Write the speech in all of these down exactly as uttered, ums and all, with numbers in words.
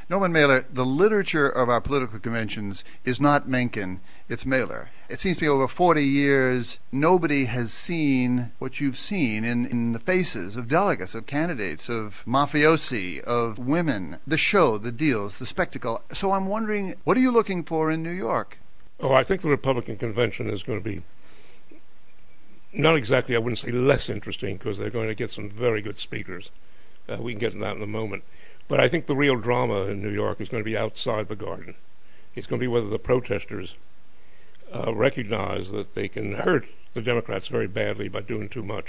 Norman Mailer, the literature of our political conventions is not Mencken, it's Mailer. It seems to me over forty years, nobody has seen what you've seen in, in the faces of delegates, of candidates, of mafiosi, of women, the show, the deals, the spectacle. So I'm wondering, what are you looking for in New York? Oh, I think the Republican convention is going to be not exactly, I wouldn't say less interesting, because they're going to get some very good speakers. Uh, we can get into that in a moment. But I think the real drama in New York is going to be outside the garden. It's going to be whether the protesters uh, recognize that they can hurt the Democrats very badly by doing too much.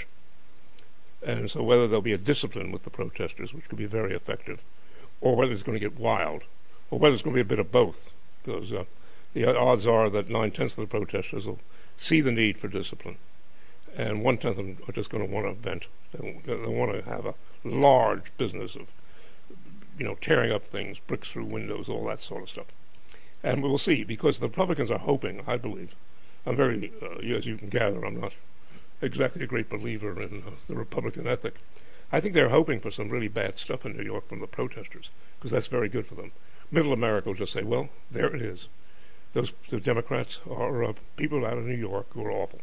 And so whether there'll be a discipline with the protesters, which could be very effective, or whether it's going to get wild, or whether it's going to be a bit of both. Because uh, the odds are that nine-tenths of the protesters will see the need for discipline, and one-tenth of them are just going to want to vent. They, they want to have a large business of you know, tearing up things, bricks through windows, all that sort of stuff. And we'll see, because the Republicans are hoping, I believe. I'm very, uh, as you can gather, I'm not exactly a great believer in uh, the Republican ethic. I think they're hoping for some really bad stuff in New York from the protesters, because that's very good for them. Middle America will just say, well, there it is. Those the Democrats are uh, people out of New York who are awful.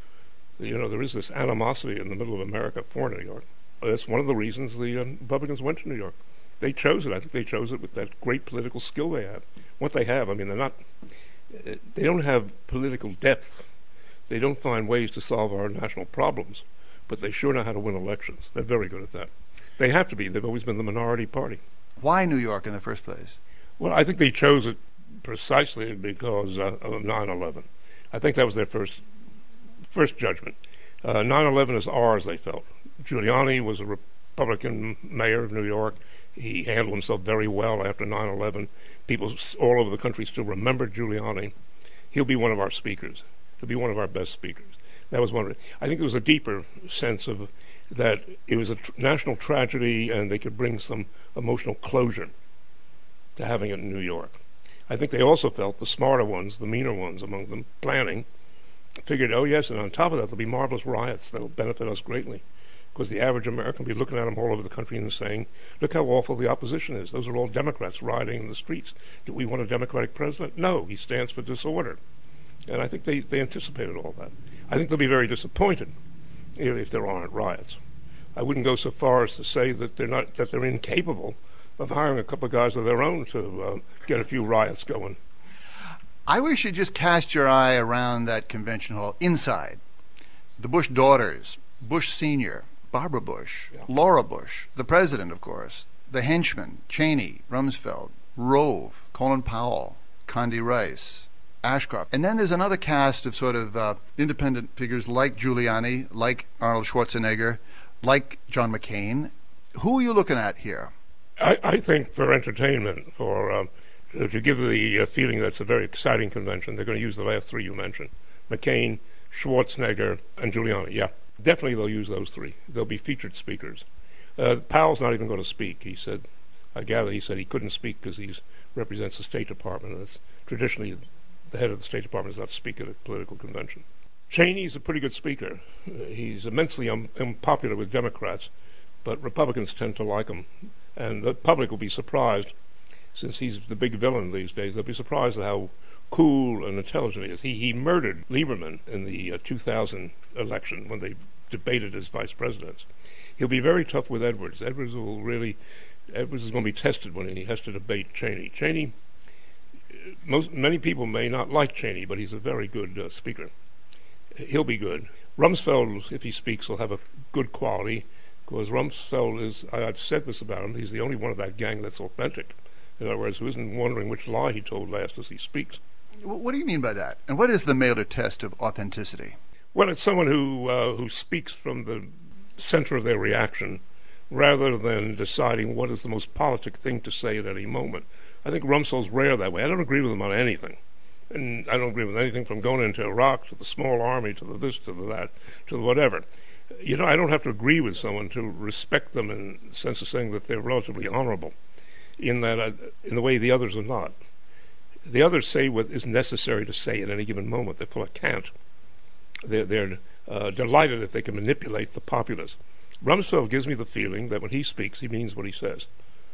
You know, there is this animosity in the middle of America for New York. That's one of the reasons the uh, Republicans went to New York. They chose it. I think they chose it with that great political skill they have. What they have, I mean, they're not, they don't have political depth. They don't find ways to solve our national problems, but they sure know how to win elections. They're very good at that. They have to be. They've always been the minority party. Why New York in the first place? Well, I think they chose it precisely because uh, of nine eleven. I think that was their first first judgment. Uh, nine eleven is ours, they felt. Giuliani was a Republican mayor of New York. He handled himself very well after nine eleven. People all over the country still remember Giuliani. He'll be one of our speakers. He'll be one of our best speakers. That was one of it. I think there was a deeper sense of that it was a tr- national tragedy, and they could bring some emotional closure to having it in New York. I think they also felt the smarter ones, the meaner ones among them, planning, figured, oh yes, and on top of that, there'll be marvelous riots that'll benefit us greatly. Because the average American will be looking at them all over the country and saying, look how awful the opposition is. Those are all Democrats rioting in the streets. Do we want a Democratic president? No, he stands for disorder. And I think they, they anticipated all that. I think they'll be very disappointed if, if there aren't riots. I wouldn't go so far as to say that they're not that they're incapable of hiring a couple of guys of their own to uh, get a few riots going. I wish you'd just cast your eye around that convention hall inside. The Bush daughters, Bush Senior, Barbara Bush, yeah. Laura Bush, the president, of course, the henchmen, Cheney, Rumsfeld, Rove, Colin Powell, Condi Rice, Ashcroft. And then there's another cast of sort of uh, independent figures like Giuliani, like Arnold Schwarzenegger, like John McCain. Who are you looking at here? I, I think for entertainment, for um, to give the uh, feeling that it's a very exciting convention, they're going to use the last three you mentioned. McCain, Schwarzenegger, and Giuliani, yeah. Definitely they'll use those three. They'll be featured speakers. Uh, Powell's not even going to speak. He said, I gather he said he couldn't speak because he represents the State Department. And it's traditionally, the head of the State Department does not speak at a political convention. Cheney's a pretty good speaker. Uh, he's immensely um, unpopular with Democrats, but Republicans tend to like him. And the public will be surprised, since he's the big villain these days, they'll be surprised at how cool and intelligent he is. He, he murdered Lieberman in the uh, two thousand election when they debated as vice presidents. He'll be very tough with Edwards. Edwards will really, Edwards is going to be tested when he has to debate Cheney. Cheney, most many people may not like Cheney, but he's a very good uh, speaker. He'll be good. Rumsfeld, if he speaks, will have a good quality, because Rumsfeld is, I, I've said this about him, he's the only one of that gang that's authentic. In other words, who isn't wondering which lie he told last as he speaks. What do you mean by that? And what is the Mailer test of authenticity? Well, it's someone who uh, who speaks from the center of their reaction, rather than deciding what is the most politic thing to say at any moment. I think Rumsfeld's rare that way. I don't agree with him on anything. And I don't agree with anything from going into Iraq to the small army to the this to the that to the whatever. You know, I don't have to agree with someone to respect them in the sense of saying that they're relatively honorable, in that uh, in the way the others are not. The others say what is necessary to say at any given moment. They're full of cant. They're, they're uh, delighted if they can manipulate the populace. Rumsfeld gives me the feeling that when he speaks, he means what he says.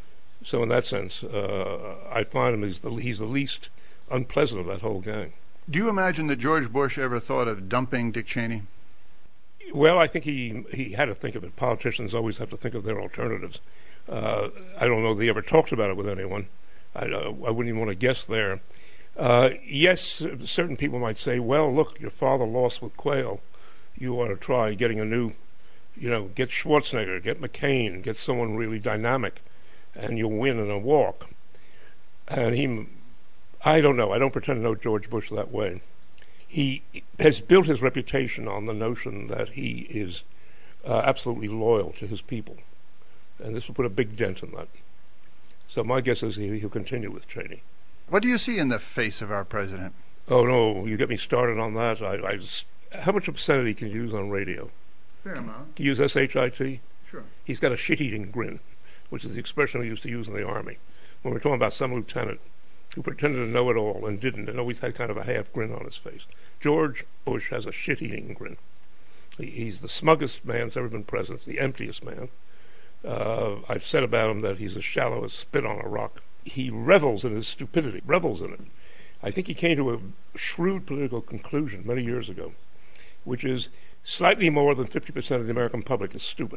So in that sense, uh, I find him as the he's the least unpleasant of that whole gang. Do you imagine that George Bush ever thought of dumping Dick Cheney? Well, I think he he had to think of it. Politicians always have to think of their alternatives. Uh, I don't know that he ever talked about it with anyone. I, uh, I wouldn't even want to guess there. Uh, yes, certain people might say, well, look, your father lost with Quayle. You ought to try getting a new, you know, get Schwarzenegger, get McCain, get someone really dynamic, and you'll win in a walk. And he, I don't know, I don't pretend to know George Bush that way. He has built his reputation on the notion that he is uh, absolutely loyal to his people. And this will put a big dent in that. So my guess is he, he'll continue with Cheney. What do you see in the face of our president? Oh, no, you get me started on that. I, I just, how much obscenity can you use on radio? Fair amount. Can you use S H I T? Sure. He's got a shit-eating grin, which is the expression we used to use in the Army. When we're talking about some lieutenant who pretended to know it all and didn't, and always had kind of a half grin on his face. George Bush has a shit-eating grin. He, he's the smuggest man that's ever been president, the emptiest man. Uh, I've said about him that he's as shallow as spit on a rock. He revels in his stupidity, revels in it. I think he came to a shrewd political conclusion many years ago, which is slightly more than fifty percent of the American public is stupid.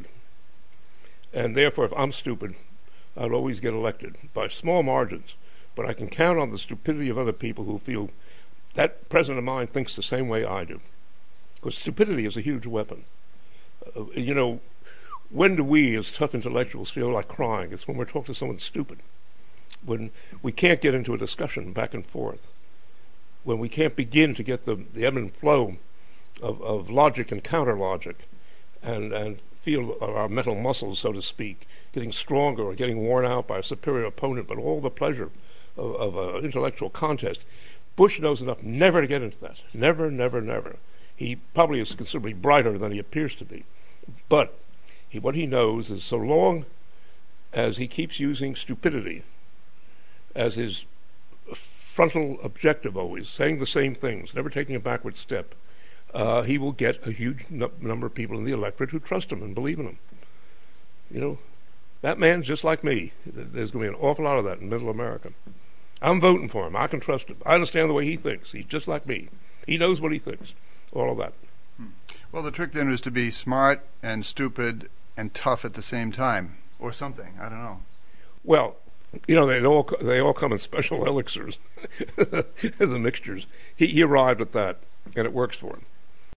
And therefore, if I'm stupid, I'll always get elected by small margins. But I can count on the stupidity of other people who feel that president of mine thinks the same way I do. Because stupidity is a huge weapon. Uh, you know, when do we as tough intellectuals feel like crying? It's when we're talking to someone stupid. When we can't get into a discussion back and forth. When we can't begin to get the, the ebb and flow of, of logic and counter-logic and, and feel our mental muscles, so to speak, getting stronger or getting worn out by a superior opponent, but all the pleasure of, of an intellectual contest. Bush knows enough never to get into that. Never, never, never. He probably is considerably brighter than he appears to be. But he, what he knows is so long as he keeps using stupidity as his frontal objective always, saying the same things, never taking a backward step, uh, he will get a huge n- number of people in the electorate who trust him and believe in him. You know, that man's just like me. There's going to be an awful lot of that in middle America. I'm voting for him. I can trust him. I understand the way he thinks. He's just like me. He knows what he thinks. All of that. Hmm. Well, the trick then is to be smart and stupid and tough at the same time, or something. I don't know. Well, you know, they all they all come in special elixirs, the mixtures. He, he arrived at that, and it works for him.